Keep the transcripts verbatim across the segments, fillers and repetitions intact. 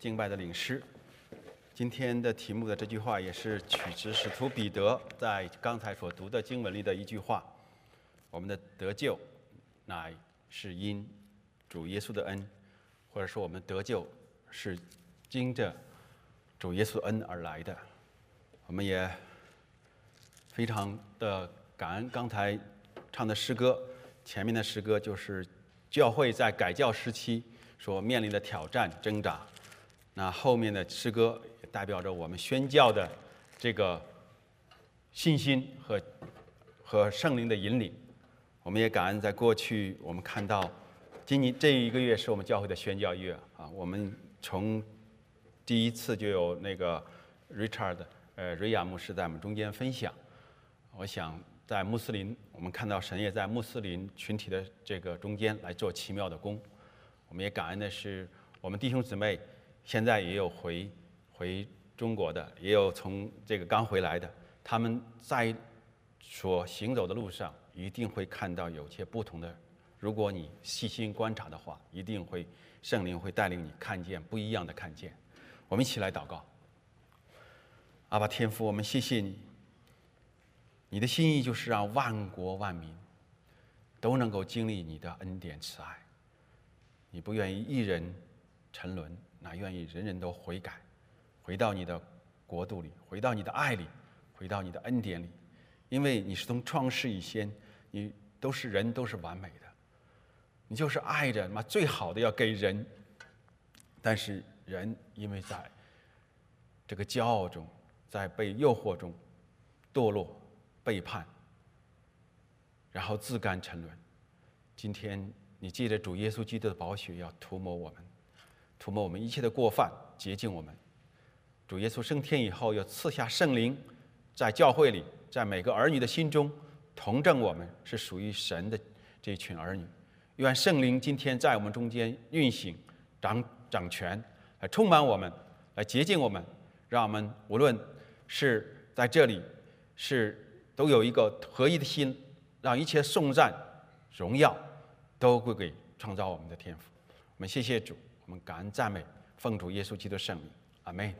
敬拜的领诗。今天的题目的这句话也是取自使徒彼得在刚才所读的经文里的一句话：我们的得救乃是因主耶稣的恩，或者说我们得救是经着主耶稣的恩而来的。我们也非常的感恩刚才唱的诗歌，前面的诗歌就是教会在改教时期所面临的挑战挣扎，那后面的诗歌也代表着我们宣教的这个信心和和圣灵的引领。我们也感恩在过去我们看到今年这一个月是我们教会的宣教月啊，我们从第一次就有那个 Richard 呃瑞亚牧师在我们中间分享。我想在穆斯林，我们看到神也在穆斯林群体的这个中间来做奇妙的工。我们也感恩的是，我们弟兄姊妹现在也有回回中国的，也有从这个刚回来的，他们在所行走的路上一定会看到有些不同的。如果你细心观察的话，一定会圣灵会带领你看见不一样的看见。我们一起来祷告。阿爸天父，我们谢谢你，你的心意就是让万国万民都能够经历你的恩典慈爱。你不愿意一人沉沦，那愿意人人都悔改，回到你的国度里，回到你的爱里，回到你的恩典里。因为你是从创世以先，你都是人都是完美的，你就是爱着嘛最好的要给人。但是人因为在这个骄傲中，在被诱惑中堕落背叛，然后自甘沉沦。今天你借着主耶稣基督的宝血要涂抹我们，涂抹我们一切的过犯，洁净我们。主耶稣升天以后要赐下圣灵，在教会里，在每个儿女的心中同证我们是属于神的这群儿女。愿圣灵今天在我们中间运行掌掌权，来充满我们，来洁净我们，让我们无论是在这里是都有一个合一的心，让一切颂赞荣耀都归给创造我们的天父。我们谢谢主，我们感恩赞美奉主耶稣基督圣名，阿们。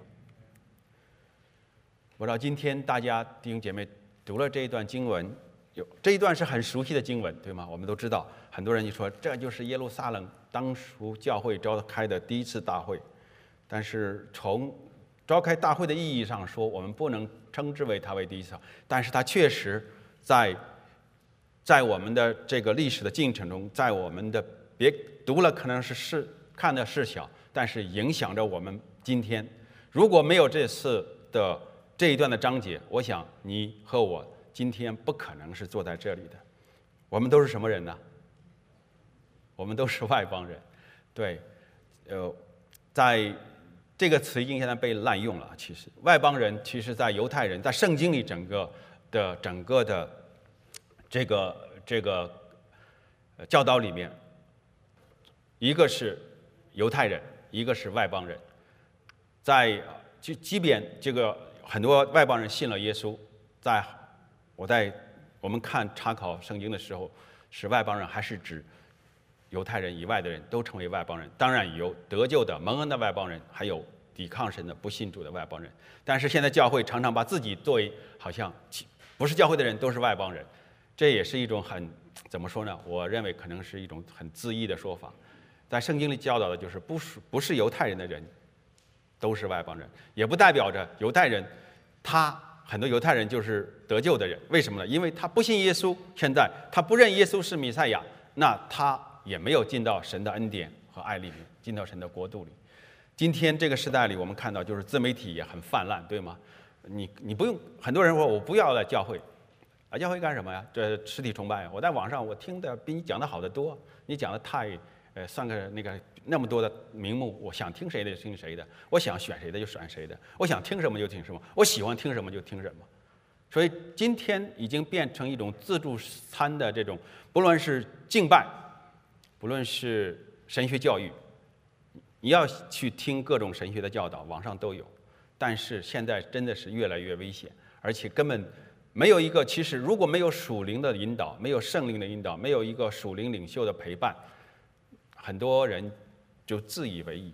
我知道今天大家弟兄姐妹读了这一段经文，有这一段是很熟悉的经文，对吗？我们都知道，很多人就说这就是耶路撒冷当初教会召开的第一次大会。但是从召开大会的意义上说，我们不能称之为它为第一次，但是它确实在在我们的这个历史的进程中，在我们的别读了可能是是看的事小，但是影响着我们今天。如果没有这次的这一段的章节，我想你和我今天不可能是坐在这里的。我们都是什么人呢？我们都是外邦人。对，呃，在这个词已经现在被滥用了。其实外邦人，其实在犹太人在圣经里整个的整个的这个这个教导里面，一个是犹太人，一个是外邦人。在就即便这个很多外邦人信了耶稣，在我在我们看查考圣经的时候，是外邦人还是指犹太人以外的人都成为外邦人？当然有得救的蒙恩的外邦人，还有抵抗神的不信主的外邦人。但是现在教会常常把自己作为好像不是教会的人都是外邦人，这也是一种很怎么说呢？我认为可能是一种很恣意的说法。在圣经里教导的就是不是不是犹太人的人都是外邦人，也不代表着犹太人他很多犹太人就是得救的人。为什么呢？因为他不信耶稣，现在他不认耶稣是弥赛亚，那他也没有进到神的恩典和爱里面，进到神的国度里。今天这个时代里，我们看到就是自媒体也很泛滥，对吗？你你不用，很多人说我不要来教会，啊，教会干什么呀？这实体崇拜。我在网上我听的比你讲的好得多，你讲的太呃算个那个那么多的名目，我想听谁的就听谁的，我想选谁的就选谁的，我想听什么就听什么，我喜欢听什么就听什么。所以今天已经变成一种自助餐的这种，不论是敬拜，不论是神学教育，你要去听各种神学的教导，网上都有。但是现在真的是越来越危险，而且根本没有一个，其实如果没有属灵的引导，没有圣灵的引导，没有一个属灵领袖的陪伴，很多人就自以为意，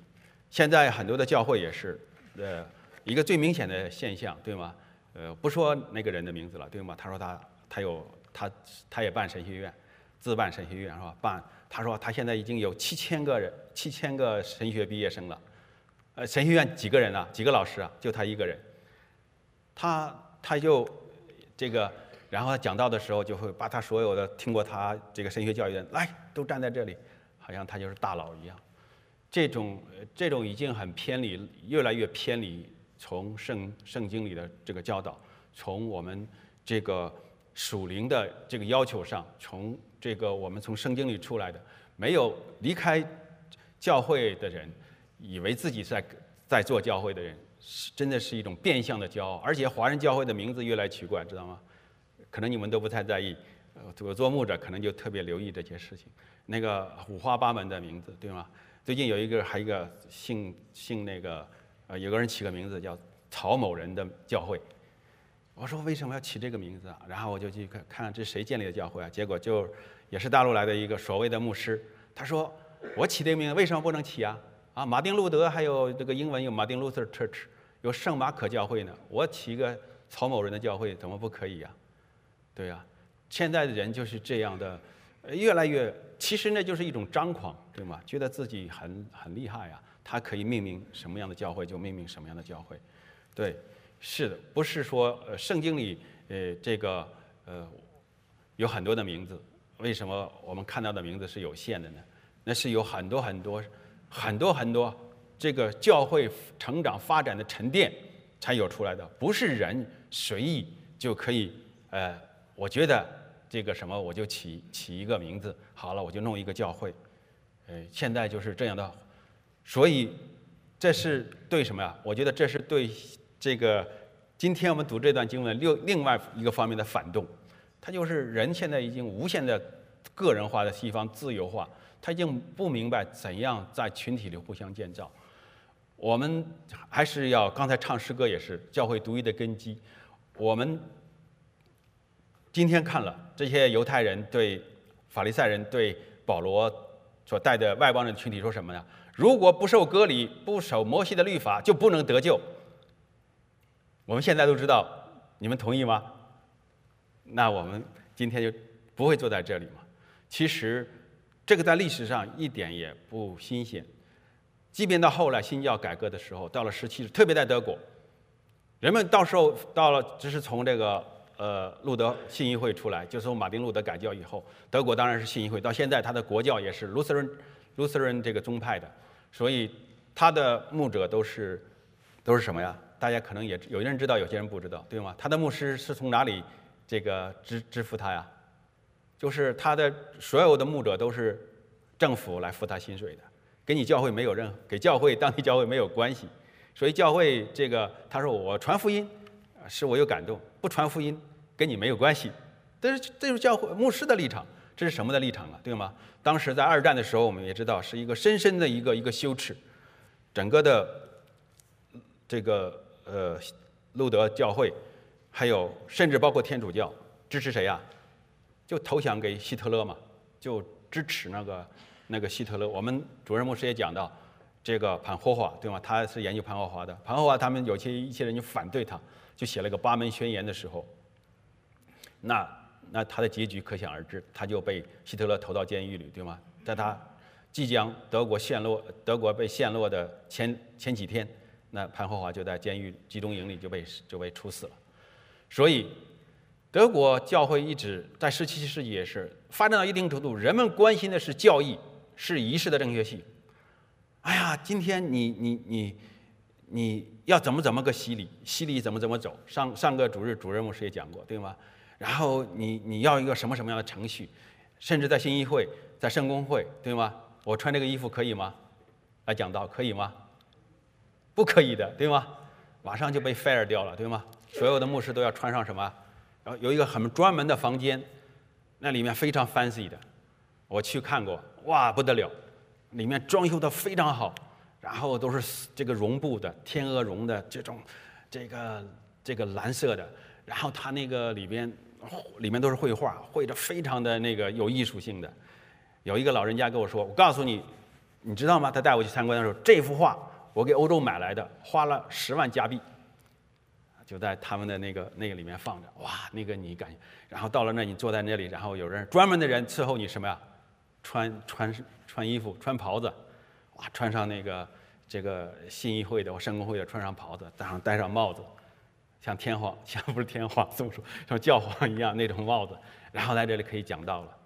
现在很多的教会也是，呃，一个最明显的现象，对吗？呃，不说那个人的名字了，对吗？他说他他有他他也办神学院，自办神学院是吧？办他说他现在已经有七千个人，七千个神学毕业生了。呃，神学院几个人啊？几个老师啊？就他一个人。他他就这个，然后他讲道的时候就会把他所有的听过他这个神学教育的人来都站在这里，好像他就是大佬一样。这种这种已经很偏离，越来越偏离从圣圣经里的这个教导，从我们这个属灵的这个要求上，从这个我们从圣经里出来的，没有离开教会的人，以为自己在在做教会的人，真的是一种变相的骄傲。而且华人教会的名字越来奇怪，知道吗？可能你们都不太在意，我做牧者可能就特别留意这些事情。那个五花八门的名字，对吗？最近有一个还有一个姓姓那个呃，有个人起个名字叫曹某人的教会。我说为什么要起这个名字啊？然后我就去看看这是谁建立的教会啊？结果就也是大陆来的一个所谓的牧师，他说我起这个名字为什么不能起啊？啊，马丁路德还有这个英文有 Martin Luther Church， 有圣马可教会呢，我起一个曹某人的教会怎么不可以呀？对呀，现在的人就是这样的，越来越，其实那就是一种张狂，对吗？觉得自己很很厉害啊，他可以命名什么样的教会就命名什么样的教会，对，是的，不是说呃圣经里呃这个呃有很多的名字，为什么我们看到的名字是有限的呢？那是有很多很多很多很多这个教会成长发展的沉淀才有出来的，不是人随意就可以呃。我觉得这个什么，我就起起一个名字，好了，我就弄一个教会，呃，现在就是这样的，所以这是对什么呀？我觉得这是对这个今天我们读这段经文另另外一个方面的反动，它就是人现在已经无限的个人化的西方自由化，他已经不明白怎样在群体里互相建造。我们还是要刚才唱诗歌也是教会独一的根基，我们。今天看了这些犹太人对法利赛人对保罗所带的外邦人群体说什么呢？如果不受割礼，不守摩西的律法，就不能得救。我们现在都知道，你们同意吗？那我们今天就不会坐在这里嘛。其实这个在历史上一点也不新鲜，即便到后来新教改革的时候，到了十七世，特别在德国，人们到时候到了，这是从这个。呃，路德信义会出来，就是从马丁路德改教以后，德国当然是信义会，到现在他的国教也是 Lutheran Lutheran 这个宗派的，所以他的牧者都是都是什么呀？大家可能也有些人知道，有些人不知道，对吗？他的牧师是从哪里这个支支付他呀？就是他的所有的牧者都是政府来付他薪水的，跟你教会没有任何，给教会当地教会没有关系，所以教会这个他说我传福音。是我有感动，不传福音跟你没有关系，这是这是教会牧师的立场，这是什么的立场啊？对吗？当时在二战的时候，我们也知道是一个深深的一个一个羞耻，整个的这个呃路德教会，还有甚至包括天主教支持谁呀？就投降给希特勒嘛，就支持那个那个希特勒。我们主任牧师也讲到。这个潘霍华对吗？他是研究潘霍华的。潘霍华他们有些一些人就反对他，就写了个八门宣言的时候，那那他的结局可想而知，他就被希特勒投到监狱里，对吗？在他即将德国陷落，德国被陷落的前前几天，那潘霍华就在监狱集中营里就被就被处死了。所以，德国教会一直在十七世纪也是发展到一定程度，人们关心的是教义，是仪式的正确性。哎呀，今天你你你你要怎么怎么个洗礼，洗礼怎么怎么走？上上个主日主任牧师也讲过，对吗？然后你你要一个什么什么样的程序，甚至在信义会、在圣公会，对吗？我穿这个衣服可以吗？来讲道可以吗？不可以的，对吗？马上就被 fire 掉了，对吗？所有的牧师都要穿上什么？然后有一个很专门的房间，那里面非常 fancy 的，我去看过，哇，不得了。里面装修的非常好，然后都是这个绒布的天鹅绒的这种，这个这个蓝色的，然后它那个里边里面都是绘画，绘的非常的那个有艺术性的。有一个老人家跟我说：“我告诉你，你知道吗？”他带我去参观的时候，这幅画我给欧洲买来的，花了十万加币，就在他们的那个那个里面放着。哇，那个你感觉，然后到了那你坐在那里，然后有人专门的人伺候你什么呀？穿穿穿衣服，穿袍子，哇，穿上那个这个信义会的或圣公会的，穿上袍子，戴上戴上帽子，像天皇，像不是天皇这么说，像教皇一样那种帽子，然后在这里可以讲道了。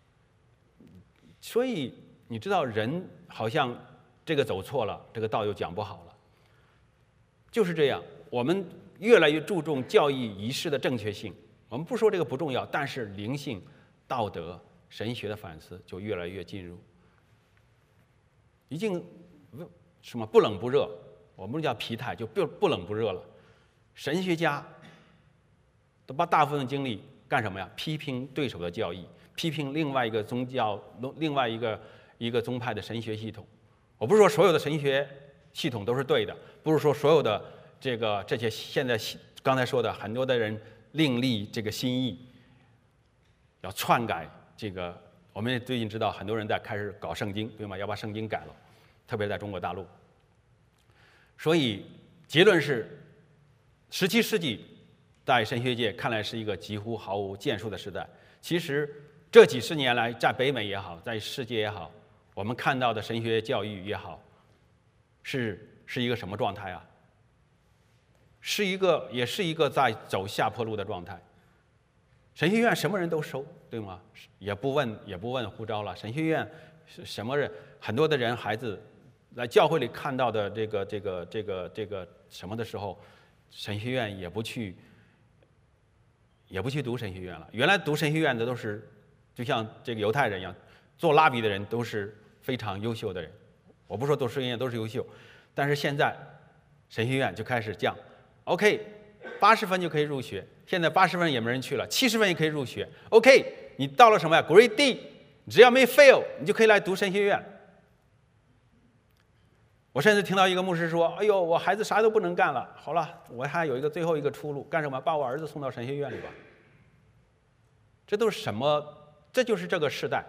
所以你知道，人好像这个走错了，这个道又讲不好了，就是这样。我们越来越注重教义仪式的正确性，我们不说这个不重要，但是灵性、道德、神学的反思就越来越进入，已经什么不冷不热，我们叫疲态，就不不冷不热了。神学家都把大部分精力干什么呀？批评对手的教义，批评另外一个宗教、另外一个一个宗派的神学系统。我不是说所有的神学系统都是对的，不是说所有的这个这些现在刚才说的很多的人另立这个新意，要篡改这个。我们最近知道很多人在开始搞圣经，对吗？要把圣经改了，特别在中国大陆。所以结论是，十七世纪在神学界看来是一个几乎毫无建树的时代。其实这几十年来，在北美也好，在世界也好，我们看到的神学教育也好，是是一个什么状态啊？是一个，也是一个在走下坡路的状态。神学院什么人都收，对吗？也不问也不问呼召了。神学院是什么人？很多的人孩子来教会里看到的这个这个这个这个什么的时候，神学院也不去，也不去读神学院了。原来读神学院的都是就像这个犹太人一样，做拉比的人都是非常优秀的人。我不说读神学院都是优秀，但是现在神学院就开始降 ，OK， 八十分就可以入学。现在八十分也没人去了，七十分也可以入学。OK， 你到了什么呀 ？Grade D， 只要没 fail， 你就可以来读神学院。我甚至听到一个牧师说：“哎呦，我孩子啥都不能干了，好了，我还有一个最后一个出路，干什么？把我儿子送到神学院里吧。”这都是什么？这就是这个时代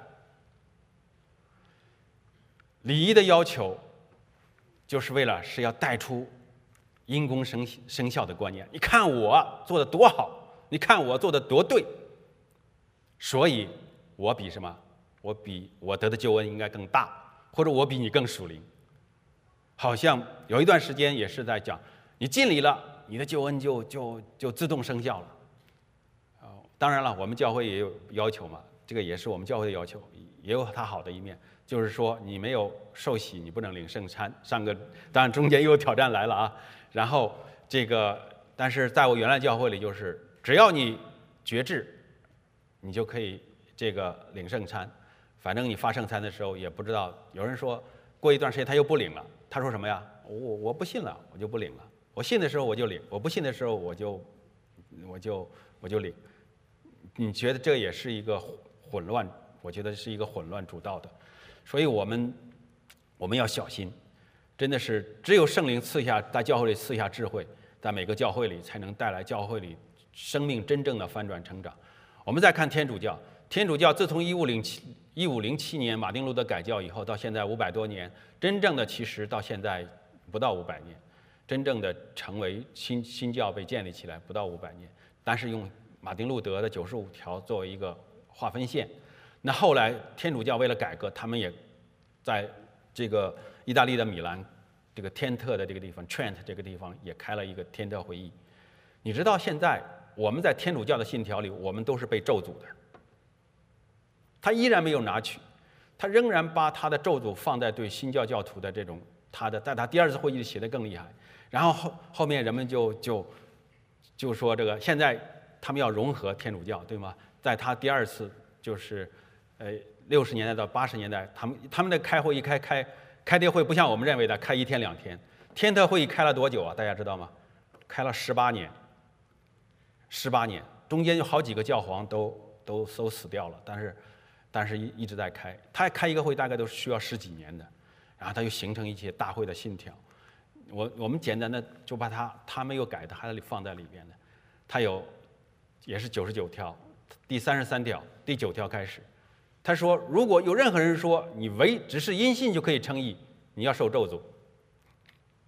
礼仪的要求，就是为了是要带出因公生生效的观念。你看我做的多好，你看我做的多对，所以我比什么？我比我得的救恩应该更大，或者我比你更属灵。好像有一段时间也是在讲，你尽礼了，你的救恩就就就自动生效了。当然了，我们教会也有要求嘛，这个也是我们教会的要求，也有它好的一面，就是说你没有受洗，你不能领圣餐。上个当然中间又有挑战来了啊。然后这个，但是在我原来教会里，就是只要你决志，你就可以这个领圣餐。反正你发圣餐的时候也不知道，有人说过一段时间他又不领了，他说什么呀？我我不信了，我就不领了。我信的时候我就领，我不信的时候我就我就我就领。你觉得这也是一个混乱？我觉得是一个混乱主导的，所以我们我们要小心。真的是只有圣灵赐下，在教会里赐下智慧，在每个教会里才能带来教会里生命真正的翻转成长。我们再看天主教，天主教自从一五零七一五零七年马丁路德改教以后，到现在五百多年，真正的其实到现在不到五百年，真正的成为新新教被建立起来不到五百年，但是用马丁路德的九十五条作为一个划分线。那后来天主教为了改革，他们也在这个意大利的米兰这个天特的这个地方 Trent 这个地方也开了一个天特会议。你知道现在我们在天主教的信条里，我们都是被咒诅的，他依然没有拿去，他仍然把他的咒诅放在对新教教徒的这种他的，在他第二次会议里写得更厉害。然后后后面人们就就就说这个现在他们要融合天主教，对吗？在他第二次就是呃六十年代到八十年代，他们他们的开会一开开开这会不像我们认为的开一天两天，天特会议开了多久啊？大家知道吗？开了十八年，十八年，中间有好几个教皇都都都死掉了，但是但是一一直在开。他开一个会大概都需要十几年的，然后他就形成一些大会的信条。我我们简单的就把它他没有改的还得放在里边的，他有也是九十九条，第三十三条第九条开始，他说如果有任何人说你唯只是因信就可以称义，你要受咒诅。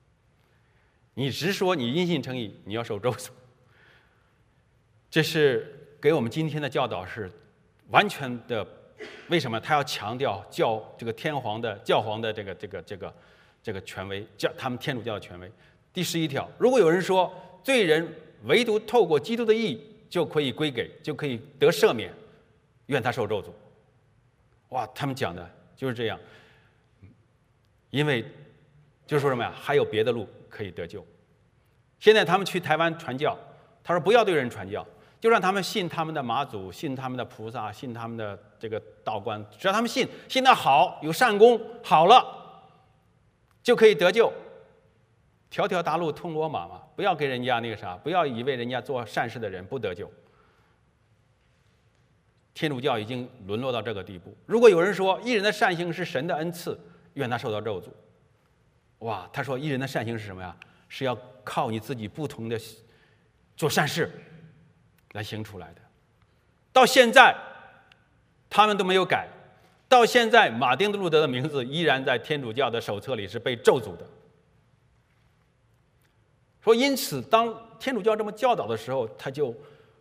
你直说你因信称义，你要受咒诅。这是给我们今天的教导是完全的。为什么他要强调教这个天皇的教皇的这个这个这个这个权威，教他们天主教的权威？第十一条，如果有人说罪人唯独透过基督的义就可以归给，就可以得赦免，愿他受咒诅。哇，他们讲的就是这样，因为就是说什么呀？还有别的路可以得救。现在他们去台湾传教，他说不要对人传教，就让他们信他们的妈祖，信他们的菩萨，信他们的这个道观，只要他们信，信得好，有善功，好了就可以得救。条条大路通罗马嘛，不要给人家那个啥，不要以为人家做善事的人不得救。天主教已经沦落到这个地步。如果有人说一人的善行是神的恩赐，愿他受到咒诅。哇，他说一人的善行是什么呀？是要靠你自己不同的做善事来行出来的。到现在他们都没有改，到现在马丁路德的名字依然在天主教的手册里是被咒诅的。说因此当天主教这么教导的时候，他就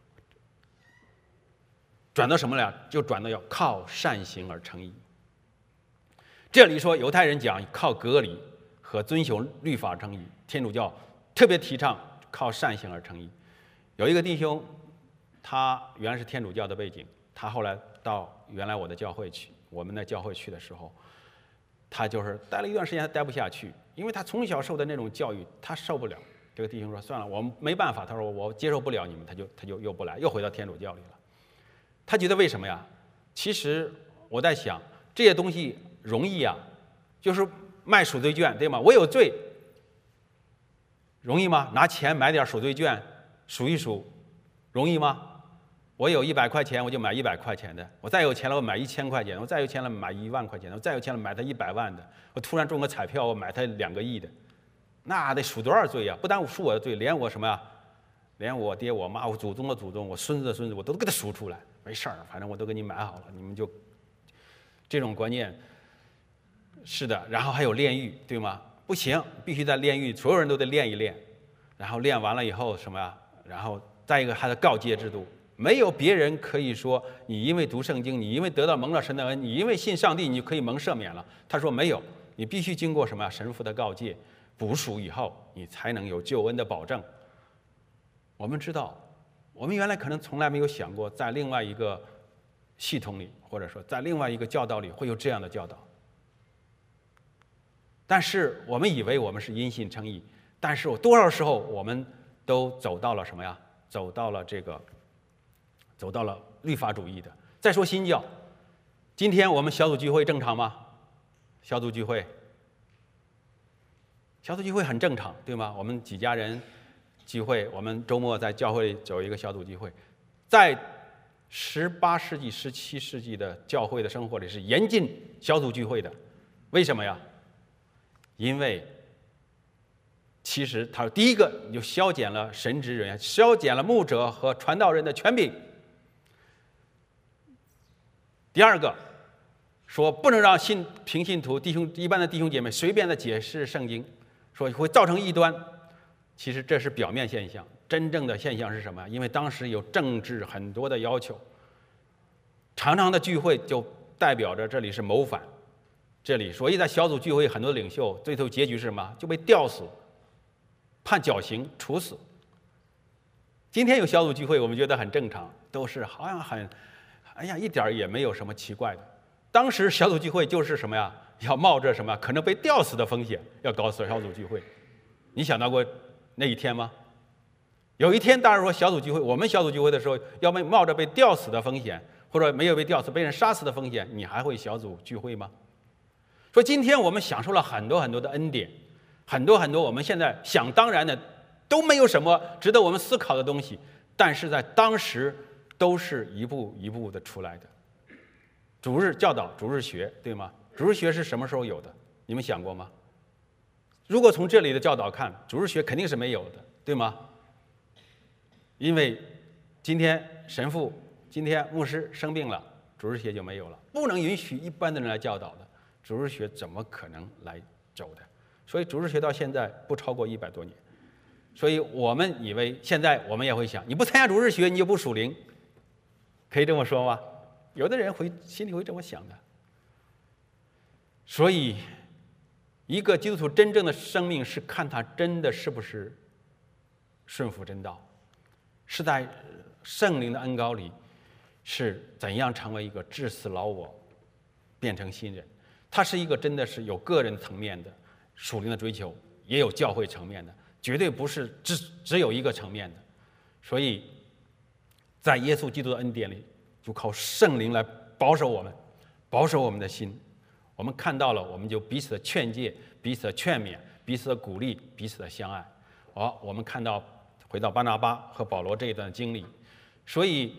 转到什么了？就转到要靠善行而称义。这里说犹太人讲靠割礼和遵守律法称义，天主教特别提倡靠善行而称义。有一个弟兄，他原来是天主教的背景，他后来到原来我的教会去，我们的教会去的时候，他就是待了一段时间，他待不下去，因为他从小受的那种教育，他受不了。这个弟兄说：“算了，我没办法。”他说：“我接受不了你们。”他就他就又不来，又回到天主教里了。他觉得为什么呀？其实我在想，这些东西容易啊，就是卖赎罪券，对吗？我有罪，容易吗？拿钱买点赎罪券，数一数，容易吗？我有一百块钱，我就买一百块钱的；我再有钱了，我买一千块钱；我再有钱了，买一万块钱的；我再有钱了，买他一百万的；我突然中个彩票，我买他两个亿的。那得数多少罪呀？不单数我的罪，连我什么呀？连我爹、我妈、我祖宗的祖宗、我孙子的孙子，我都给他数出来。没事儿，反正我都给你买好了，你们就这种观念。是的，然后还有炼狱，对吗？不行，必须在炼狱，所有人都得练一练。然后练完了以后什么呀？然后再一个还有告诫制度，没有别人可以说你因为读圣经，你因为得到蒙了神的恩，你因为信上帝，你就可以蒙赦免了。他说没有，你必须经过什么呀？神父的告诫。补赎以后，你才能有救恩的保证。我们知道，我们原来可能从来没有想过，在另外一个系统里，或者说在另外一个教导里会有这样的教导。但是我们以为我们是因信称义，但是多少时候我们都走到了什么呀？走到了这个，走到了律法主义的。再说新教，今天我们小组聚会正常吗？小组聚会。小组聚会很正常，对吗？我们几家人聚会，我们周末在教会里走一个小组聚会。在十八世纪、十七世纪的教会的生活里是严禁小组聚会的。为什么呀？因为其实他第一个你就削减了神职人员，削减了牧者和传道人的权柄。第二个说不能让信平信徒弟兄一般的弟兄姐妹随便的解释圣经。说会造成异端，其实这是表面现象，真正的现象是什么？因为当时有政治很多的要求，常常的聚会就代表着这里是谋反，这里所以在小组聚会很多领袖最后结局是什么？就被吊死、判绞刑、处死。今天有小组聚会，我们觉得很正常，都是好像很，哎呀，一点也没有什么奇怪的。当时小组聚会就是什么呀？要冒着什么可能被吊死的风险要搞小组聚会，你想到过那一天吗？有一天，当然说小组聚会，我们小组聚会的时候，要被冒着被吊死的风险，或者没有被吊死、被人杀死的风险，你还会小组聚会吗？说今天我们享受了很多很多的恩典，很多很多我们现在想当然的都没有什么值得我们思考的东西，但是在当时都是一步一步的出来的。主日教导、主日学，对吗？主日学是什么时候有的？你们想过吗？如果从这里的教导看，主日学肯定是没有的，对吗？因为今天神父、今天牧师生病了，主日学就没有了，不能允许一般的人来教导的，主日学怎么可能来走的？所以主日学到现在不超过一百多年。 所以我们以为现在我们也会想，你不参加主日学，你就不属灵，可以这么说吗？有的人会心里会这么想的。所以，一个基督徒真正的生命是看他真的是不是顺服真道，是在圣灵的恩膏里，是怎样成为一个致死老我，变成新人。他是一个真的是有个人层面的属灵的追求，也有教会层面的，绝对不是只只有一个层面的。所以，在耶稣基督的恩典里，就靠圣灵来保守我们，保守我们的心。我们看到了，我们就彼此的劝诫，彼此的劝勉，彼此的鼓励，彼此的相爱。好，我们看到回到巴拿巴和保罗这一段经历，所以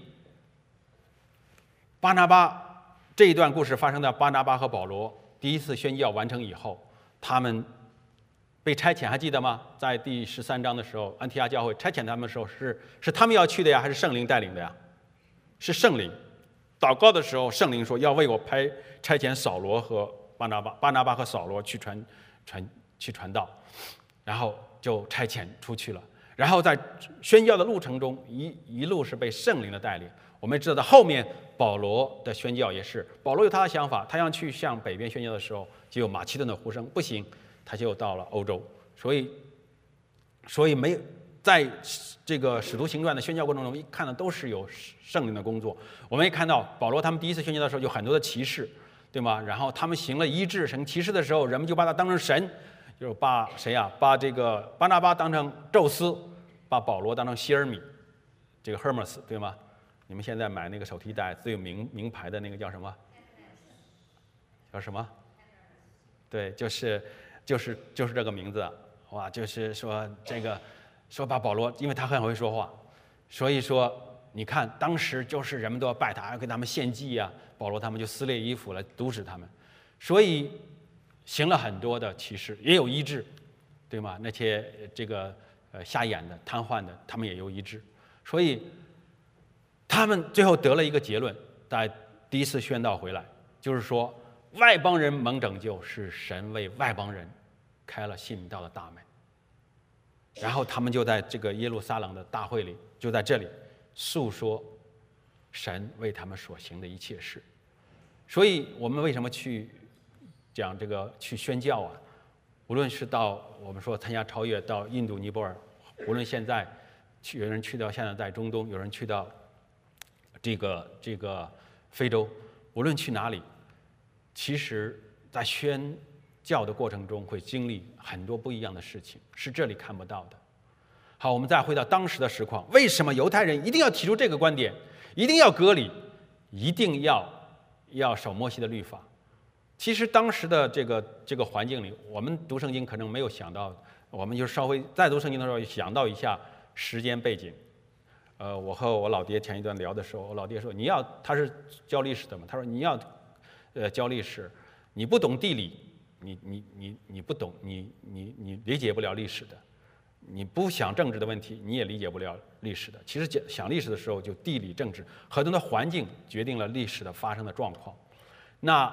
巴拿巴这一段故事发生在巴拿巴和保罗第一次宣教完成以后，他们被差遣，还记得吗？在第十三章的时候，安提阿教会差遣他们的时候，是是他们要去的呀，还是圣灵带领的呀？是圣灵。祷告的时候，圣灵说要为我派差遣扫罗和巴拿巴，巴拿巴和扫罗去传传去传道，然后就差遣出去了。然后在宣教的路程中，一一路是被圣灵的带领。我们也知道，后面保罗的宣教也是，保罗有他的想法，他要去向北边宣教的时候，就有马其顿的呼声，不行，他就到了欧洲。所以，所以没在这个使徒行传的宣教过程中，一看到都是有圣灵的工作。我们也看到保罗他们第一次宣教的时候，有很多的奇事，对吗？然后他们行了医治成奇事的时候，人们就把他当成神，就把谁呀、啊？把这个巴拿巴当成宙斯，把保罗当成希尔米，这个 Hermes， 对吗？你们现在买那个手提袋最有名名牌的那个叫什么？叫什么？对，就是就是就是这个名字，哇，就是说这个说把保罗，因为他很会说话，所以说你看当时就是人们都要拜他，要给他们献祭呀、啊，保罗他们就撕裂衣服来阻止他们，所以行了很多的奇事，也有医治，对吗？那些这个呃瞎眼的、瘫痪的，他们也有医治，所以他们最后得了一个结论，在第一次宣道回来，就是说外邦人蒙拯救是神为外邦人开了信道的大门。然后他们就在这个耶路撒冷的大会里，就在这里诉说神为他们所行的一切事。所以我们为什么去讲这个去宣教啊？无论是到我们说参加超越到印度尼泊尔，无论现在去有人去到现在在中东，有人去到这个这个非洲，无论去哪里，其实在宣教的过程中会经历很多不一样的事情，是这里看不到的。好，我们再回到当时的实况，为什么犹太人一定要提出这个观点，一定要割礼，一定要要守摩西的律法？其实当时的这个这个环境里，我们读圣经可能没有想到，我们就稍微在读圣经的时候想到一下时间背景。呃，我和我老爹前一段聊的时候，我老爹说你要，他是教历史的嘛，他说你要，呃，教历史，你不懂地理，你你你你不懂，你你你理解不了历史的，你不想政治的问题，你也理解不了历史的。其实讲想历史的时候，就地理、政治很多的环境决定了历史的发生的状况。那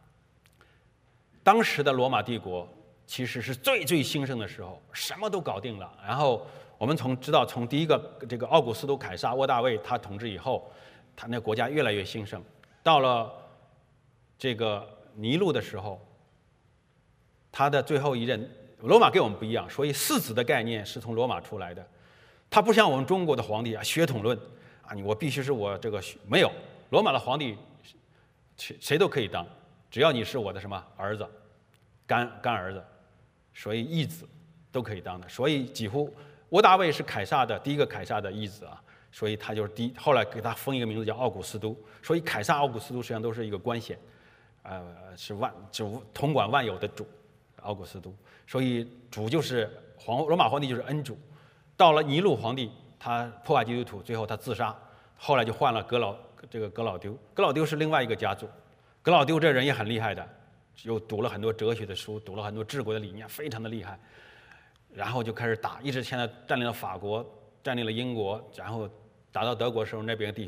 当时的罗马帝国其实是最最兴盛的时候，什么都搞定了，然后。我们从知道，从第一个这个奥古斯都凯撒沃大卫他统治以后，他那个国家越来越兴盛。到了这个尼禄的时候，他的最后一任，罗马跟我们不一样，所以世子的概念是从罗马出来的。他不像我们中国的皇帝啊，血统论啊，我必须是我这个没有。罗马的皇帝谁谁都可以当，只要你是我的什么儿子，干干儿子，所以义子都可以当的。所以几乎。沃大卫是凯撒的第一个凯撒的义子啊，所以他就是第后来给他封一个名字叫奥古斯都，所以凯撒、奥古斯都实际上都是一个官衔，呃，是万就统管万有的主，奥古斯都，所以主就是皇罗马皇帝就是恩主。到了尼禄皇帝，他破坏基督徒，最后他自杀，后来就换了格老这个格老丢，格老丢是另外一个家族，格老丢这人也很厉害的，又读了很多哲学的书，读了很多治国的理念，非常的厉害。然后就开始打，一直现在占领了法国，占领了英国，然后打到德国的时候，那边地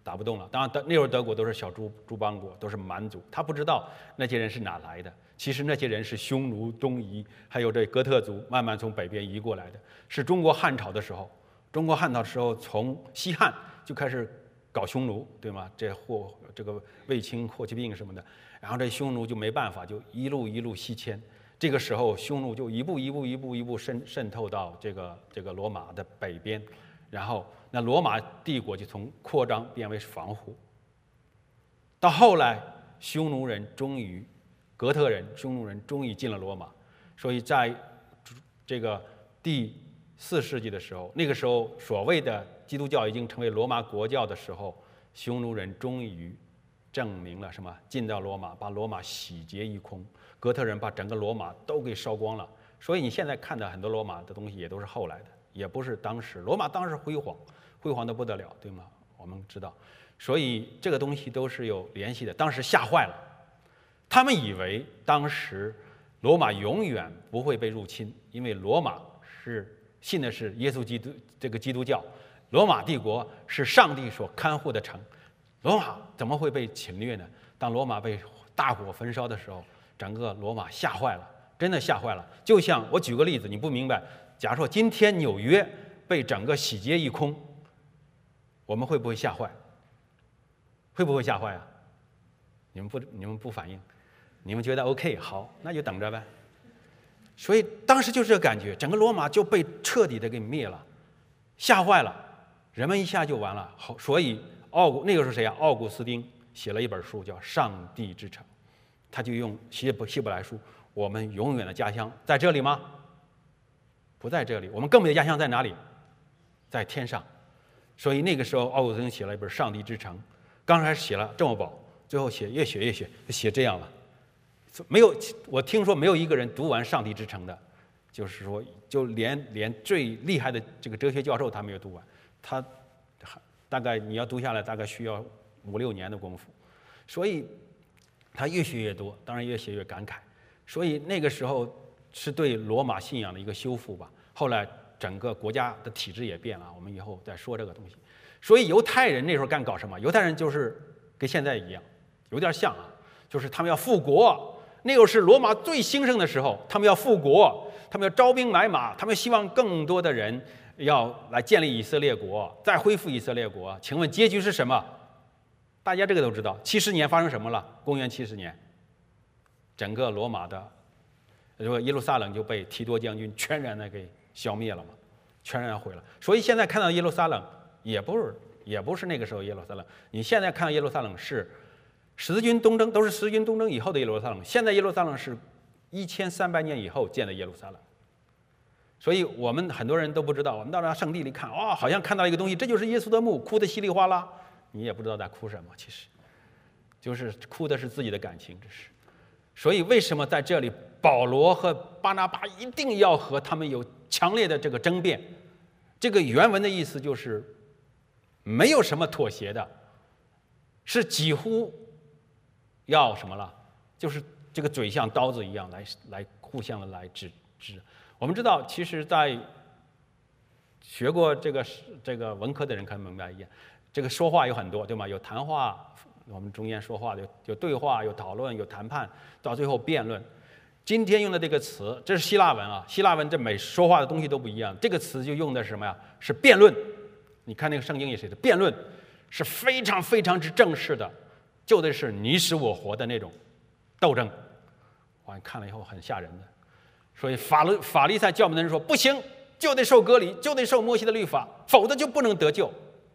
打不动了。当然，德那时候德国都是小诸诸邦国，都是蛮族，他不知道那些人是哪来的。其实那些人是匈奴、东夷，还有这哥特族慢慢从北边移过来的。是中国汉朝的时候，中国汉朝的时候从西汉就开始搞匈奴，对吗？这霍这个卫青、霍去病什么的，然后这匈奴就没办法，就一路一路西迁。这个时候，匈奴就一步一步、一步一步渗渗透到这个这个罗马的北边，然后那罗马帝国就从扩张变为防护。到后来，匈奴人终于，哥特人、匈奴人终于进了罗马，所以在这个第四世纪的时候，那个时候所谓的基督教已经成为罗马国教的时候，匈奴人终于证明了什么？进到罗马，把罗马洗劫一空。哥特人把整个罗马都给烧光了，所以你现在看到很多罗马的东西也都是后来的，也不是当时。罗马当时辉煌，辉煌的不得了，对吗？我们知道，所以这个东西都是有联系的。当时吓坏了，他们以为当时罗马永远不会被入侵，因为罗马是信的是耶稣基督这个基督教，罗马帝国是上帝所看护的城，罗马怎么会被侵略呢？当罗马被大火焚烧的时候，整个罗马吓坏了，真的吓坏了。就像我举个例子，你不明白，假如说今天纽约被整个洗劫一空，我们会不会吓坏？会不会吓坏啊？你们不，你们不反应，你们觉得 OK， 好，那就等着呗。所以当时就是这个感觉，整个罗马就被彻底的给灭了，吓坏了，人们一下就完了。好，所以奥古那个是谁啊？奥古斯丁写了一本书叫《上帝之城》。他就用希伯希伯来书，我们永远的家乡在这里吗？不在这里，我们更美的家乡在哪里？在天上。所以那个时候，奥古斯丁写了一本《上帝之城》，刚开始写了这么薄，最后写越写越写，写这样了。没有，我听说没有一个人读完《上帝之城》的，就是说，就连连最厉害的这个哲学教授他没有读完，他大概你要读下来，大概需要五六年的功夫，所以。他越学越多，当然越写越感慨，所以那个时候是对罗马信仰的一个修复吧。后来整个国家的体制也变了，我们以后再说这个东西。所以犹太人那时候干搞什么？犹太人就是跟现在一样，有点像啊，就是他们要复国。那个是罗马最兴盛的时候，他们要复国，他们要招兵买马，他们希望更多的人要来建立以色列国，再恢复以色列国。请问结局是什么？大家这个都知道，七十年发生什么了？公元七十年，整个罗马的这个耶路撒冷就被提多将军全然的给消灭了嘛，全然毁了。所以现在看到耶路撒冷，也不是也不是那个时候耶路撒冷。你现在看到耶路撒冷是十字军东征，都是十字军东征以后的耶路撒冷。现在耶路撒冷是一千三百年以后建的耶路撒冷。所以我们很多人都不知道，我们到那圣地里看，哇、哦，好像看到一个东西，这就是耶稣的墓，哭得稀里哗啦。你也不知道在哭什么，其实就是哭的是自己的感情，这是。所以为什么在这里保罗和巴拿巴一定要和他们有强烈的这个争辩？这个原文的意思就是没有什么妥协的，是几乎要什么了？就是这个嘴像刀子一样来来互相的来指指。我们知道，其实，在学过这个这个文科的人可能明白一样。这个说话有很多，对吗？有谈话，我们中间说话的有有对话，有讨论，有谈判，到最后辩论。今天用的这个词，这是希腊文啊，希腊文这每说话的东西都不一样。这个词就用的是什么呀？是辩论。你看那个圣经也是的，辩论是非常非常之正式的，就的是你死我活的那种斗争。哇，看了以后很吓人的。所以法律法利赛教门的人说不行，就得受割礼，就得受摩西的律法，否则就不能得救。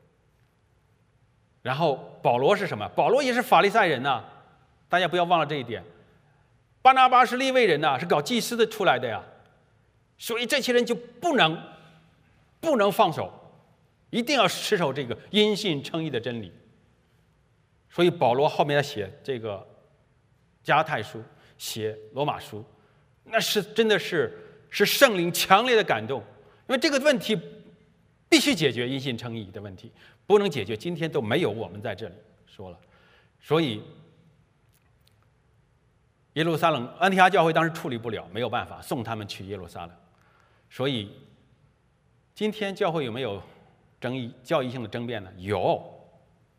然后保罗是什么？保罗也是法利赛人呐、啊，大家不要忘了这一点。巴拿巴是利未人呐、啊，是搞祭司的出来的呀，所以这些人就不能不能放手，一定要持守这个因信称义的真理。所以保罗后面要写这个加拉太书，写罗马书，那是真的是是圣灵强烈的感动，因为这个问题必须解决因信称义的问题。不能解决，今天都没有我们在这里说了。所以耶路撒冷安提阿教会当时处理不了，没有办法送他们去耶路撒冷。所以今天教会有没有争议教义性的争辩呢？有，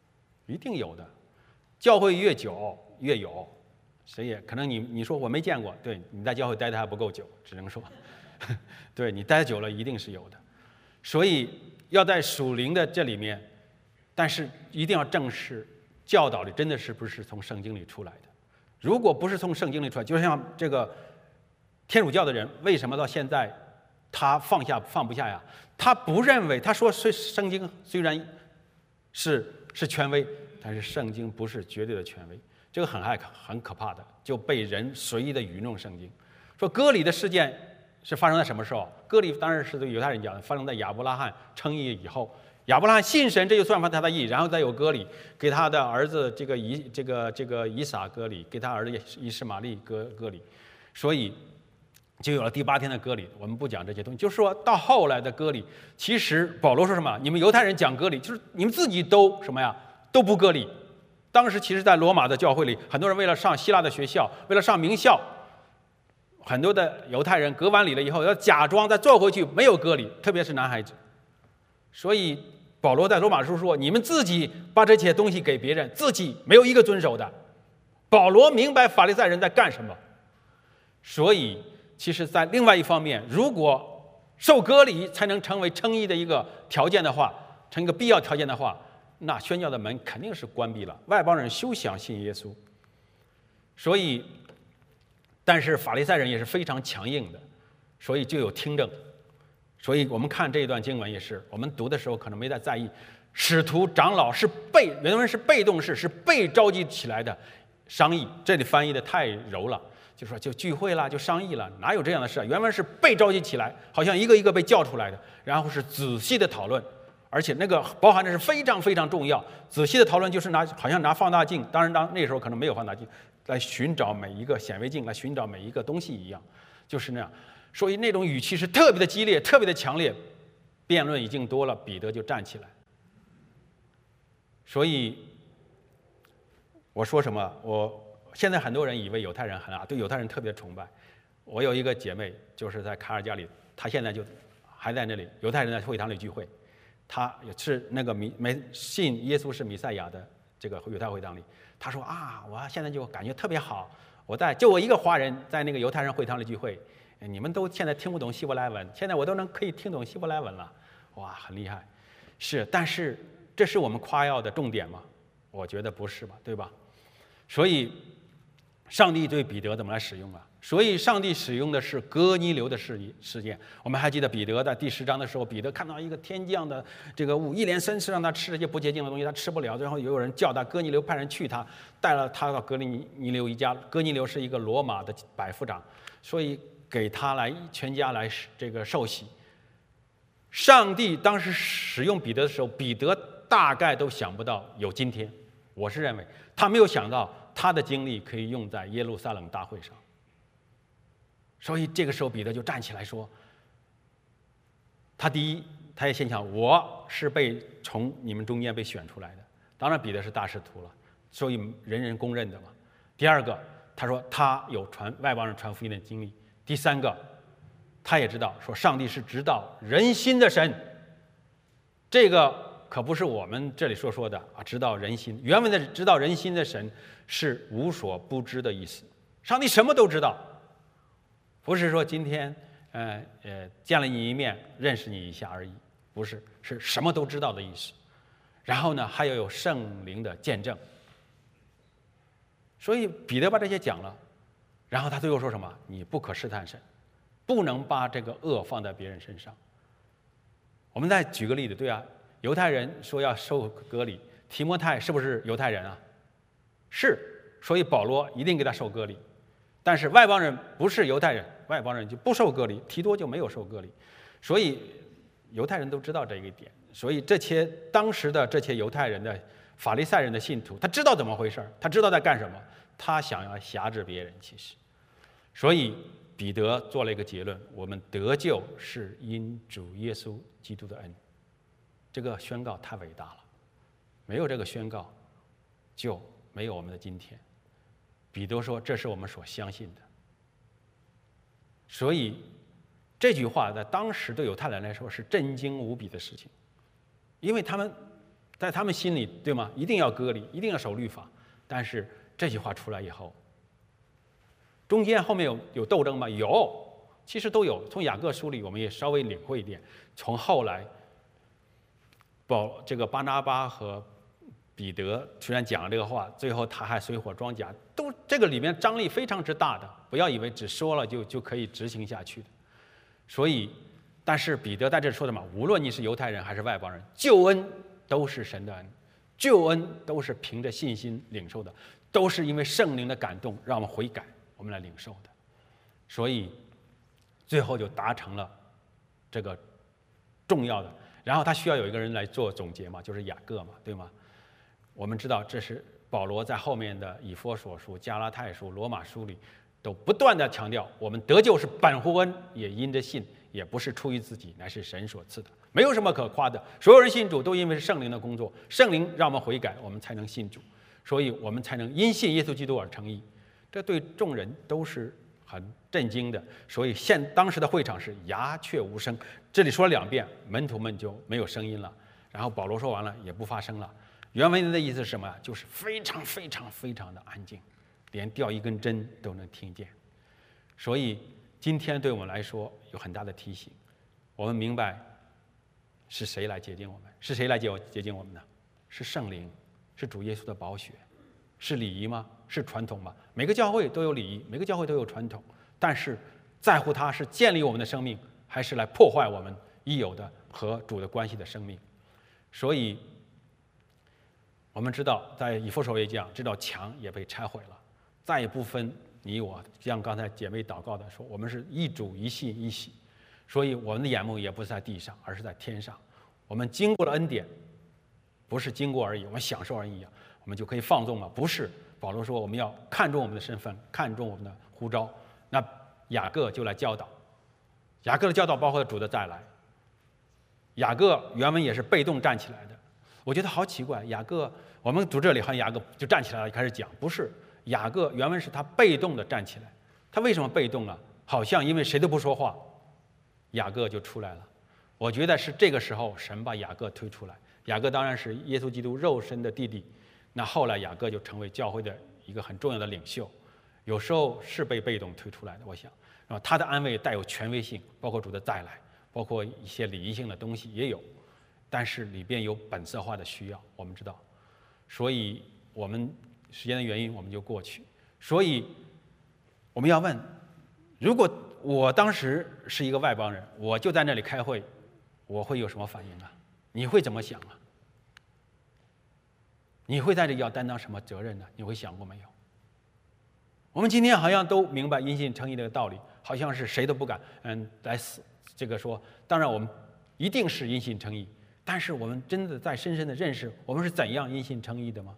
一定有的。教会越久越有，谁也可能你你说我没见过，对，你在教会待的还不够久，只能说，对你待久了一定是有的。所以要在属灵的这里面，但是一定要正视教导里真的是不是从圣经里出来的。如果不是从圣经里出来，就像这个天主教的人，为什么到现在他放下放不下呀？他不认为，他说虽圣经虽然是是权威，但是圣经不是绝对的权威，这个很害很可怕的，就被人随意的愚弄圣经。说割礼的事件是发生在什么时候？割礼当然是对犹太人讲的，发生在亚伯拉罕称义以后。亚伯拉罕信神，这就算发他的义，然后再有割礼，给他的儿子这个以这个这个以撒割礼，给他儿子以实玛利割割礼，所以就有了第八天的割礼。我们不讲这些东西，就是说到后来的割礼，其实保罗说什么？你们犹太人讲割礼，就是你们自己都什么呀？都不割礼。当时其实在罗马的教会里，很多人为了上希腊的学校，为了上名校，很多的犹太人割完礼了以后，要假装再坐回去，没有割礼，特别是男孩子。所以保罗在罗马书说，你们自己把这些东西给别人，自己没有一个遵守的。保罗明白法利赛人在干什么。所以其实在另外一方面，如果受割礼才能成为称义的一个条件的话，成一个必要条件的话，那宣教的门肯定是关闭了，外邦人休想信耶稣。所以但是法利赛人也是非常强硬的，所以就有听证。所以我们看这一段经文也是，我们读的时候可能没太在意，使徒长老是被原文是被动式，是被召集起来的商议，这里翻译的太柔了，就说就聚会啦，就商议了，哪有这样的事啊？原文是被召集起来，好像一个一个被叫出来的，然后是仔细的讨论，而且那个包含的是非常非常重要。仔细的讨论就是拿好像拿放大镜，当然当那时候可能没有放大镜，来寻找每一个显微镜，来寻找每一个东西一样，就是那样。所以那种语气是特别的激烈，特别的强烈。辩论已经多了，彼得就站起来。所以我说什么？我现在很多人以为犹太人很啊，对犹太人特别崇拜。我有一个姐妹，就是在卡尔加里，她现在就还在那里，犹太人在会堂里聚会，她也是那个弥没信耶稣是弥赛亚的这个犹太会堂里。她说啊，我现在就感觉特别好，我在就我一个华人在那个犹太人会堂里聚会。你们都现在听不懂希伯来文，现在我都能可以听懂希伯来文了，哇，很厉害。是，但是这是我们夸耀的重点吗？我觉得不是吧，对吧？所以上帝对彼得怎么来使用啊？所以上帝使用的是哥尼流的事事件。我们还记得彼得在第十章的时候，彼得看到一个天降的这个物，一连三次让他吃这些不洁净的东西，他吃不了，然后有人叫他，哥尼流派人去他，带了他到哥尼流一家。哥尼流是一个罗马的百夫长，所以给他来全家来这个受洗。上帝当时使用彼得的时候，彼得大概都想不到有今天。我是认为他没有想到他的经历可以用在耶路撒冷大会上。所以这个时候彼得就站起来说，他第一他也先想，我是被从你们中间被选出来的，当然彼得是大使徒了，所以人人公认的嘛。第二个他说他有传外邦人传福音的经历。第三个，他也知道说上帝是知道人心的神，这个可不是我们这里说说的啊，知道人心。原文的知道人心的神是无所不知的意思，上帝什么都知道，不是说今天呃呃见了你一面认识你一下而已，不是，是什么都知道的意思。然后呢，还要有圣灵的见证。所以彼得把这些讲了。然后他最后说什么？你不可试探神，不能把这个恶放在别人身上。我们再举个例子，对啊，犹太人说要受割礼，提摩太是不是犹太人啊？是，所以保罗一定给他受割礼。但是外邦人不是犹太人，外邦人就不受割礼，提多就没有受割礼。所以犹太人都知道这一点，所以这些当时的这些犹太人的法利赛人的信徒，他知道怎么回事，他知道在干什么，他想要辖制别人，其实。所以彼得做了一个结论，我们得救是因主耶稣基督的恩。这个宣告太伟大了，没有这个宣告就没有我们的今天。彼得说这是我们所相信的。所以这句话在当时对犹太人来说是震惊无比的事情，因为他们在他们心里，对吗？一定要割礼，一定要守律法。但是这句话出来以后，中间后面有有斗争吗？有，其实都有。从雅各书里我们也稍微领会一点。从后来，保这个巴拿巴和彼得虽然讲了这个话，最后他还水火装甲，都这个里面张力非常之大的。不要以为只说了就就可以执行下去的。所以，但是彼得在这说的嘛，无论你是犹太人还是外邦人，救恩都是神的恩，救恩都是凭着信心领受的，都是因为圣灵的感动让我们悔改，我们来领受的。所以最后就达成了这个重要的。然后他需要有一个人来做总结嘛，就是雅各嘛，对吗？我们知道这是保罗在后面的以弗所书、加拉太书、罗马书里都不断的强调，我们得救是本乎恩，也因着信，也不是出于自己，乃是神所赐的，没有什么可夸的。所有人信主都因为是圣灵的工作，圣灵让我们悔改，我们才能信主，所以我们才能因信耶稣基督而称义。这对众人都是很震惊的，所以现当时的会场是鸦雀无声。这里说了两遍，门徒们就没有声音了。然后保罗说完了，也不发声了。原文的意思是什么？就是非常非常非常的安静，连掉一根针都能听见。所以今天对我们来说有很大的提醒，我们明白是谁来洁净我们？是谁来洁洁净我们呢？是圣灵，是主耶稣的宝血。是礼仪吗？是传统吗？每个教会都有礼仪，每个教会都有传统，但是在乎它是建立我们的生命，还是来破坏我们已有的和主的关系的生命。所以我们知道，在以弗所也讲，知道墙也被拆毁了，再也不分你我，像刚才姐妹祷告的说，我们是一主一信一喜，所以我们的眼目也不是在地上，而是在天上。我们经过了恩典，不是经过而已，我们享受而已，我们就可以放纵了？不是，保罗说我们要看重我们的身份，看重我们的呼召。那雅各就来教导，雅各的教导包括主的再来。雅各原文也是被动站起来的。我觉得好奇怪，雅各，我们读这里好像雅各就站起来了，开始讲，不是，雅各原文是他被动的站起来。他为什么被动啊？好像因为谁都不说话，雅各就出来了。我觉得是这个时候神把雅各推出来。雅各当然是耶稣基督肉身的弟弟，那后来雅各就成为教会的一个很重要的领袖。有时候是被被动推出来的，我想，然后他的安慰带有权威性，包括主的再来，包括一些礼仪性的东西也有。但是里边有本色化的需要，我们知道，所以我们时间的原因我们就过去。所以我们要问，如果我当时是一个外邦人，我就在那里开会，我会有什么反应啊？你会怎么想啊？你会在这里要担当什么责任呢？你会想过没有？我们今天好像都明白因信称义这个道理，好像是谁都不敢嗯来死这个说，当然我们一定是因信称义。但是我们真的在深深的认识我们是怎样因信称义的吗？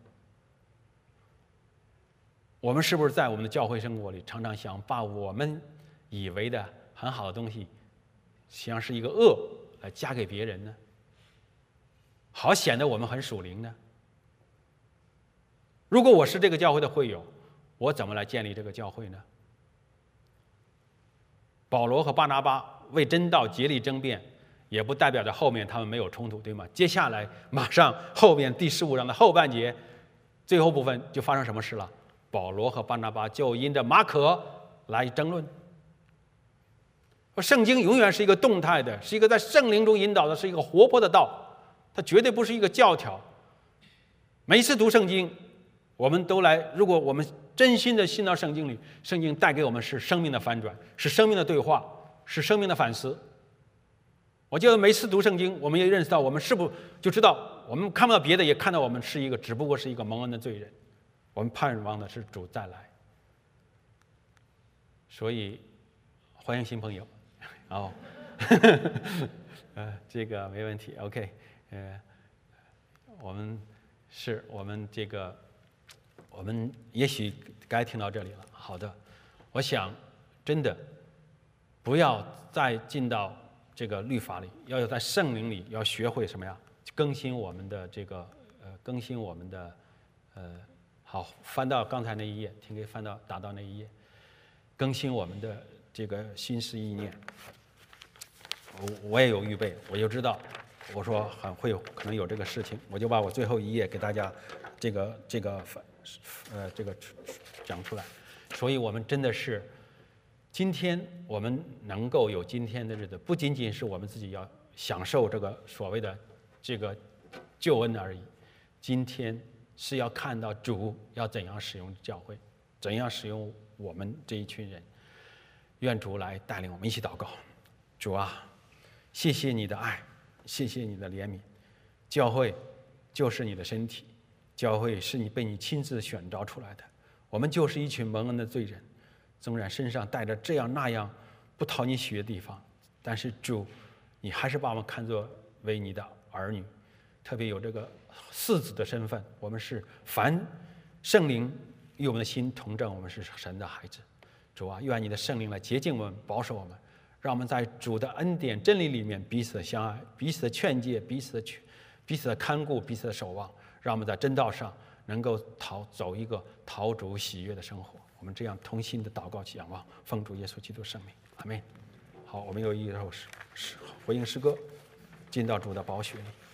我们是不是在我们的教会生活里常常想把我们以为的很好的东西，实际上是一个恶来加给别人呢？好显得我们很属灵呢？如果我是这个教会的会友，我怎么来建立这个教会呢？保罗和巴拿巴为真道竭力争辩，也不代表着后面他们没有冲突，对吗？接下来马上后面第十五章的后半节最后部分就发生什么事了？保罗和巴拿巴就因着马可来争论。圣经永远是一个动态的，是一个在圣灵中引导的，是一个活泼的道，它绝对不是一个教条。每一次读圣经，我们都来，如果我们真心的信到圣经里，圣经带给我们是生命的反转，是生命的对话，是生命的反思。我觉得每次读圣经，我们也认识到，我们是不就知道，我们看不到别的，也看到我们是一个，只不过是一个蒙恩的罪人。我们盼望的是主再来。所以，欢迎新朋友。哦，呃，这个没问题 ，OK， 呃，我们是我们这个，我们也许该听到这里了。好的，我想真的不要再进到这个律法里，要有在圣灵里要学会什么呀？更新我们的这个呃，更新我们的呃，好，翻到刚才那一页，请给翻到打到那一页，更新我们的这个心思意念。我我也有预备，我就知道我说很会有可能有这个事情，我就把我最后一页给大家这个这个呃这个讲出来。所以我们真的是今天我们能够有今天的日子，不仅仅是我们自己要享受这个所谓的这个救恩而已，今天是要看到主要怎样使用教会，怎样使用我们这一群人。愿主来带领我们一起祷告。主啊，谢谢你的爱，谢谢你的怜悯。教会就是你的身体，教会是你被你亲自选召出来的。我们就是一群蒙恩的罪人，纵然身上带着这样那样不讨你喜悦的地方，但是主，你还是把我们看作为你的儿女，特别有这个嗣子的身份。我们是凡圣灵与我们的心同证，我们是神的孩子。主啊，愿你的圣灵来洁净我们，保守我们，让我们在主的恩典真理里面彼此的相爱，彼此的劝诫，彼此的劝彼此的看顾，彼此的守望，让我们在真道上能够讨走一个讨主喜悦的生活。我们这样同心的祷告仰望，奉主耶稣基督圣名，阿门。好，我们有一首诗回应诗歌，进到主的宝血里。